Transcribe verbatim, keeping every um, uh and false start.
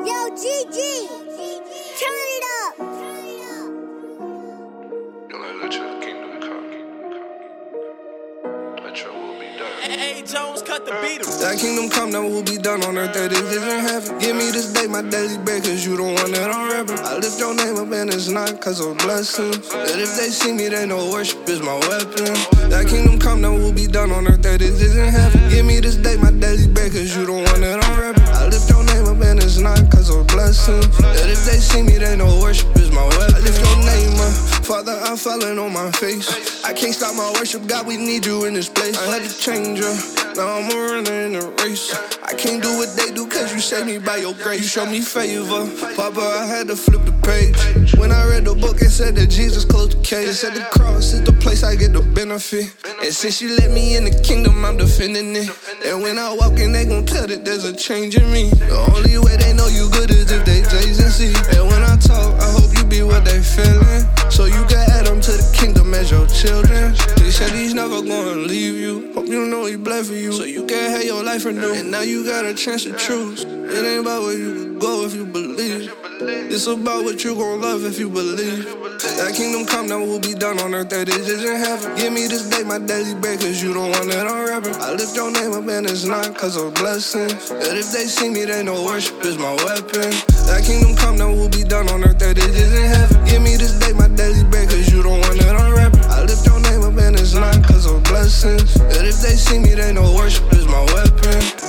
Yo, G G, turn it up. You like, let your kingdom come. Let your will be done. Hey, Jones, cut the beat. Thy kingdom come, now will be done on earth that it is in heaven. Give me this day my daily bread, cause you the one that I'm rapping. I lift your name up and it's not cause of blessings. That if they see me, they know worship is my weapon. Thy kingdom come, now will be done on earth that it is in heaven. Give me this day my daily bread, cause you the one that I'm rapping. I lift your name up and it's not cause of blessings. That if they see me, they know worship is my weapon. I lift your name up, Father, I'm falling on my face. I can't stop my worship, God, we need you in this place. I had to change up, now I'm a runner in the race. I can't do what they do cause you saved me by your grace. You show me favor, Papa, I had to flip the page. When I read the book, it said that Jesus closed the cage. It said the cross is the place I get the benefit. And since you let me in the kingdom, I'm defending it. And when I walk in, they gon' tell that there's a change in me. The only way they know you good is if they taste and see. And when I talk, I hope you be what they feeling, so you can add them to the kingdom as your children. They said he's never gonna leave you. Hope you know he bled for you, so you can have your life renewed. And now you got a chance to choose. It ain't about where you can go if you believe. It's about what you gon' love if you believe. That kingdom come, now will be done on earth that it is in heaven. Give me this day my daily bread, cause you the one that I'm rapping. I lift your name up and it's not cause of blessings. That if they see me, they know worship is my weapon. That kingdom come, now will be done on earth that it is in heaven. Give me this day my daily bread, cause you the one that I'm rapping. I lift your name up and it's not cause of blessings. That if they see me, they know worship is my weapon.